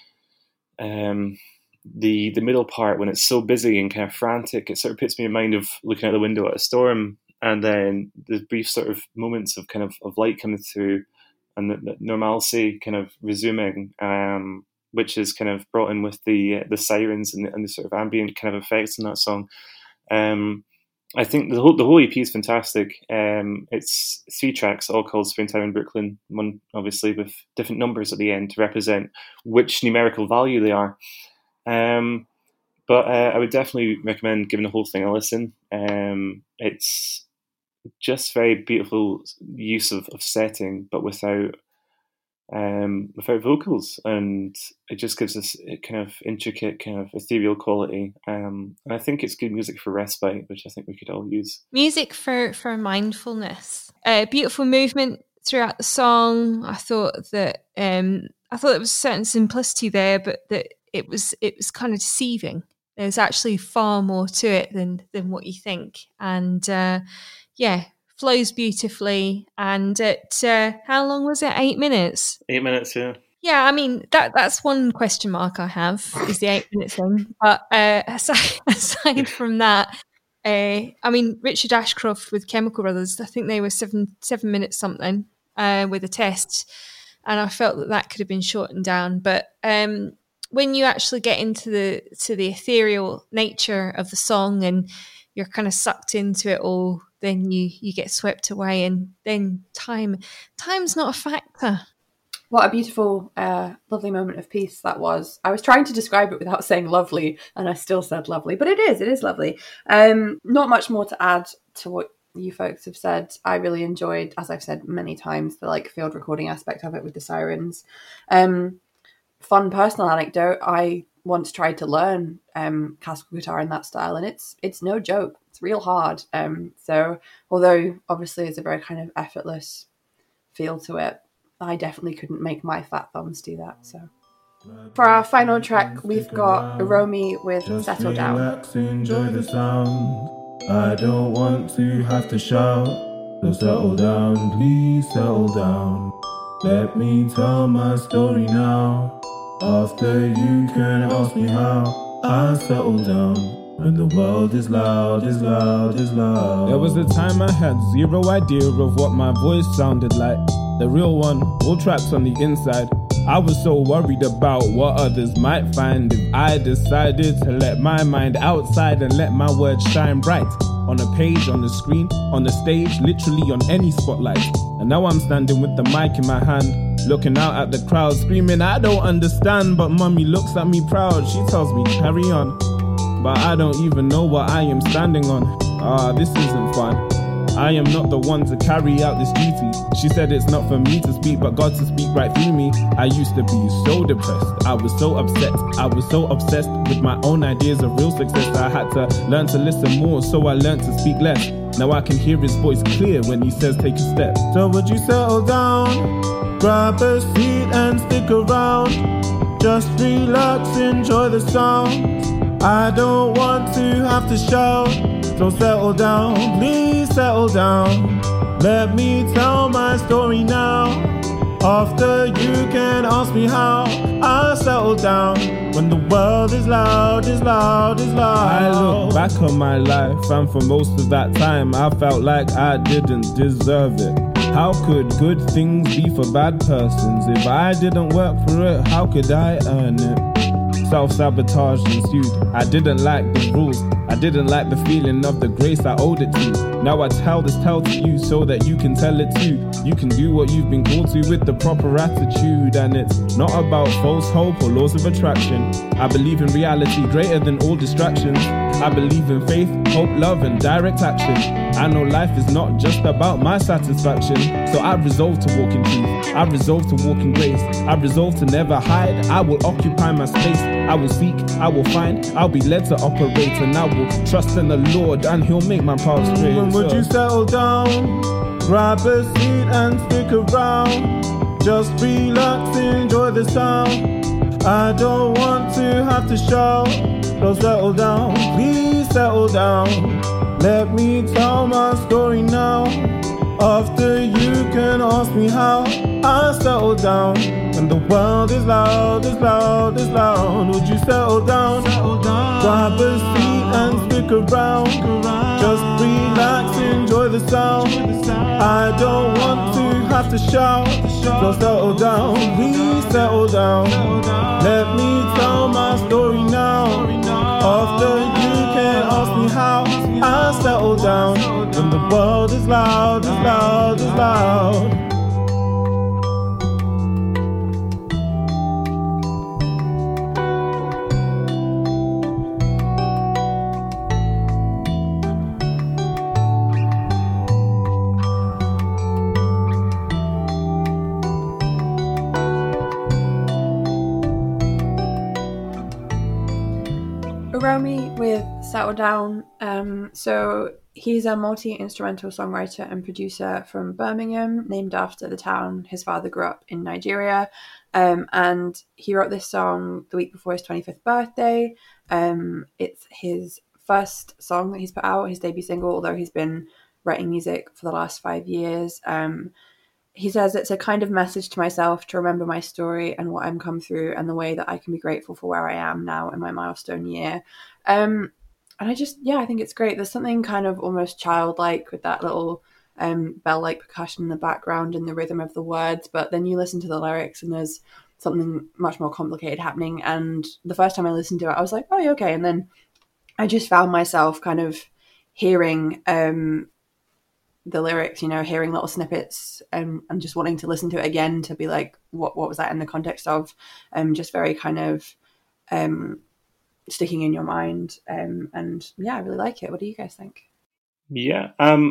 the middle part, when it's so busy and kind of frantic, it sort of puts me in mind of looking out the window at a storm, and then the brief sort of moments of kind of light coming through and the normalcy kind of resuming, which is kind of brought in with the sirens and the sort of ambient kind of effects in that song. I think the whole EP is fantastic. It's 3 tracks, all called Springtime in Brooklyn, one obviously with different numbers at the end to represent which numerical value they are. But I would definitely recommend giving the whole thing a listen. It's just very beautiful use of setting, but without vocals, and it just gives us a kind of intricate, kind of ethereal quality. And I think it's good music for respite, which I think we could all use. Music for mindfulness. Beautiful movement throughout the song. I thought there was a certain simplicity there, but that it was kind of deceiving. There's actually far more to it than what you think, and flows beautifully. And how long was it? 8 minutes? 8 minutes, yeah. Yeah, I mean, that's one question mark I have, is the 8 minute thing. But aside from that, I mean, Richard Ashcroft with Chemical Brothers, I think they were 7 minutes something with a test. And I felt that could have been shortened down. But when you actually get into the ethereal nature of the song and you're kind of sucked into it all, then you get swept away, and then time's not a factor. What a beautiful, lovely moment of peace that was. I was trying to describe it without saying lovely, and I still said lovely, but it is lovely. Not much more to add to what you folks have said. I really enjoyed, as I've said many times, the field recording aspect of it with the sirens. Fun personal anecdote, I once tried to learn classical guitar in that style, and it's no joke. It's real hard. So although obviously there's a very kind of effortless feel to it, I definitely couldn't make my fat thumbs do that. So for our final track, we've got Romy with Settle Down. Relax, enjoy the sound. I don't want to have to shout. So settle down, please settle down. Let me tell my story now. After you can ask me how I settle down. When the world is loud, is loud, is loud. There was a time I had zero idea of what my voice sounded like. The real one, all trapped on the inside. I was so worried about what others might find if I decided to let my mind outside and let my words shine bright. On a page, on the screen, on the stage, literally on any spotlight. And now I'm standing with the mic in my hand, looking out at the crowd, screaming, I don't understand. But mummy looks at me proud, she tells me carry on. But I don't even know what I am standing on. This isn't fun. I am not the one to carry out this duty. She said it's not for me to speak, but God to speak right through me. I used to be so depressed, I was so upset, I was so obsessed with my own ideas of real success. I had to learn to listen more, so I learned to speak less. Now I can hear his voice clear when he says take a step. So would you settle down, grab a seat and stick around? Just relax, enjoy the sound. I don't want to have to shout. So settle down, please settle down. Let me tell my story now. After you can ask me how I settle down. When the world is loud, is loud, is loud. I look back on my life, and for most of that time I felt like I didn't deserve it. How could good things be for bad persons? If I didn't work for it, how could I earn it? Self-sabotage ensued. I didn't like the rules. I didn't like the feeling of the grace I owed it to. Now I tell this tale to you so that you can tell it too. You can do what you've been called to with the proper attitude. And it's not about false hope or laws of attraction. I believe in reality greater than all distractions. I believe in faith, hope, love and direct action. I know life is not just about my satisfaction. So I resolve to walk in truth. I resolve to walk in grace. I resolve to never hide. I will occupy my space. I will seek, I will find. I'll be led to operate. And I will trust in the Lord and He'll make my path straight. When would you settle down? Grab a seat and stick around. Just relax, enjoy the sound. I don't want to have to shout. So settle down, please settle down. Let me tell my story now. After you can ask me how I settle down. And the world is loud, is loud, is loud. Would you settle down? Grab a seat and stick around. Just relax, enjoy the sound. I don't want to have to shout. So settle down, please settle down. Let me tell my story now. After you can ask me how I settle down. When the world is loud, is loud, is loud. Romy with Settle Down. So he's a multi-instrumental songwriter and producer from Birmingham, named after the town his father grew up in Nigeria. And he wrote this song the week before his 25th birthday. It's his first song that he's put out, his debut single, although he's been writing music for the last 5 years. He says it's a kind of message to myself to remember my story and what I'm come through and the way that I can be grateful for where I am now in my milestone year. And I think it's great. There's something kind of almost childlike with that little bell-like percussion in the background and the rhythm of the words. But then you listen to the lyrics and there's something much more complicated happening. And the first time I listened to it, I was like, oh, yeah, okay. And then I just found myself kind of hearing the lyrics, hearing little snippets and just wanting to listen to it again to be like, what was that in the context of? Just very kind of sticking in your mind. And yeah, I really like it. What do you guys think? Yeah,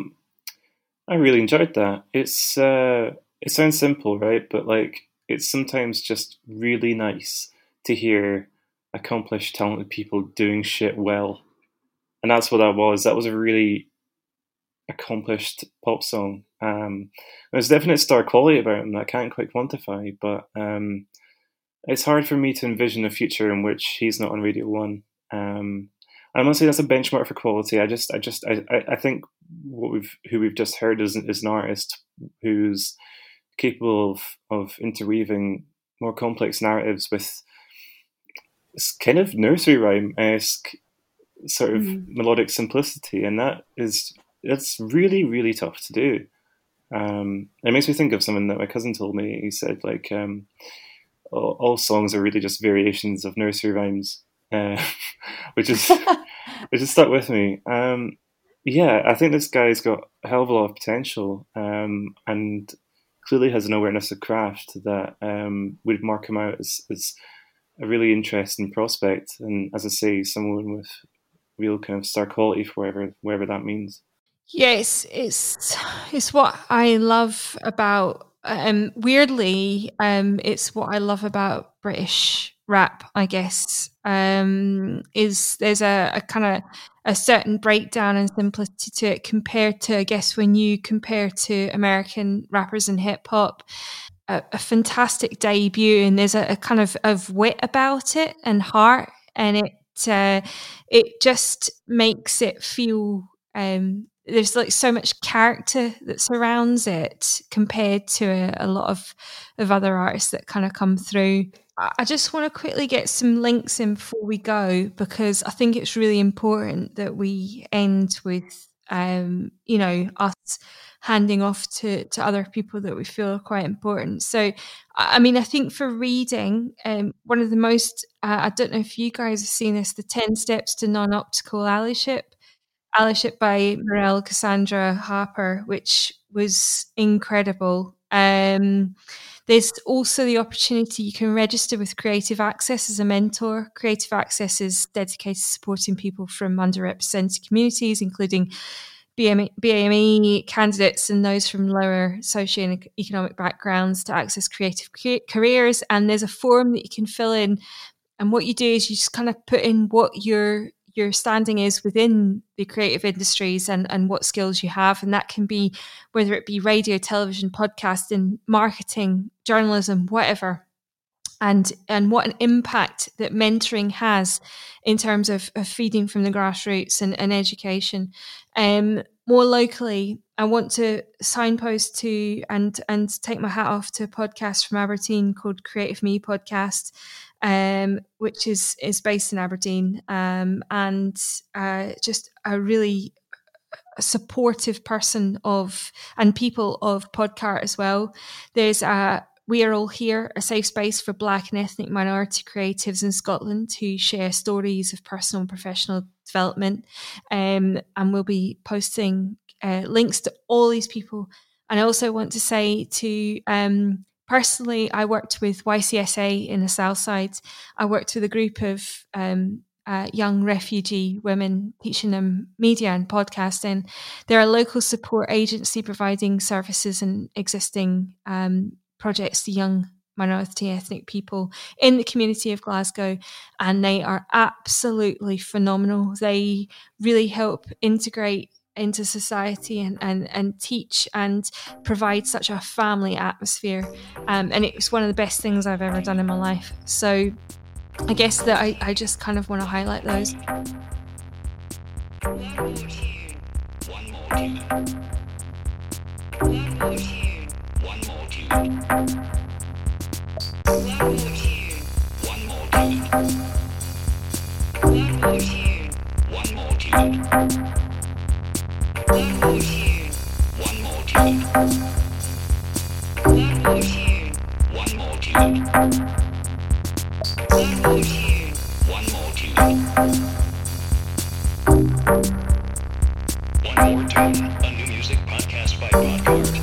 I really enjoyed that. It sounds simple, right? But like, it's sometimes just really nice to hear accomplished, talented people doing shit well. And that's what that was. That was a really accomplished pop song. There's definite star quality about him that I can't quite quantify, but it's hard for me to envision a future in which he's not on Radio 1. I'm not saying that's a benchmark for quality. I think who we've just heard is an artist who's capable of interweaving more complex narratives with this kind of nursery rhyme-esque sort of melodic simplicity, and it's really, really tough to do. It makes me think of something that my cousin told me. He said, like, all songs are really just variations of nursery rhymes, which is stuck with me. Yeah, I think this guy's got a hell of a lot of potential, and clearly has an awareness of craft that would mark him out as a really interesting prospect. And as I say, someone with real kind of star quality for wherever that means. Yes, it's what I love about weirdly, it's what I love about British rap, I guess. Is there's a kind of a certain breakdown and simplicity to it compared to, I guess, when you compare to American rappers and hip hop, a fantastic debut, and there's a kind of wit about it and heart, and it just makes it feel there's like so much character that surrounds it compared to a lot of other artists that kind of come through. I just want to quickly get some links in before we go, because I think it's really important that we end with us handing off to other people that we feel are quite important. So, I mean, I think for reading, one of the most, I don't know if you guys have seen this, The 10 Steps to Non-Optical Allyship by Morel Cassandra Harper, which was incredible. There's also the opportunity you can register with Creative Access as a mentor. Creative Access is dedicated to supporting people from underrepresented communities, including BAME candidates and those from lower socioeconomic backgrounds, to access creative careers. And there's a form that you can fill in. And what you do is you just kind of put in what your standing is within the creative industries and what skills you have. And that can be whether it be radio, television, podcasting, marketing, journalism, whatever. And what an impact that mentoring has in terms of feeding from the grassroots and education. More locally, I want to signpost to and take my hat off to a podcast from Aberdeen called Creative Me Podcast, which is based in Aberdeen, and just a really supportive person and people of Podcart as well. There's We Are All Here, a safe space for Black and ethnic minority creatives in Scotland who share stories of personal and professional development. And we'll be posting links to all these people. And I also want to say to, personally, I worked with YCSA in the South Side. I worked with a group of young refugee women, teaching them media and podcasting. They're a local support agency providing services and existing projects to young minority ethnic people in the community of Glasgow, and they are absolutely phenomenal. They really help integrate into society and teach and provide such a family atmosphere, and it was one of the best things I've ever done in my life. So I guess that I just kind of want to highlight those. One More Tune, a new music podcast by Podcart.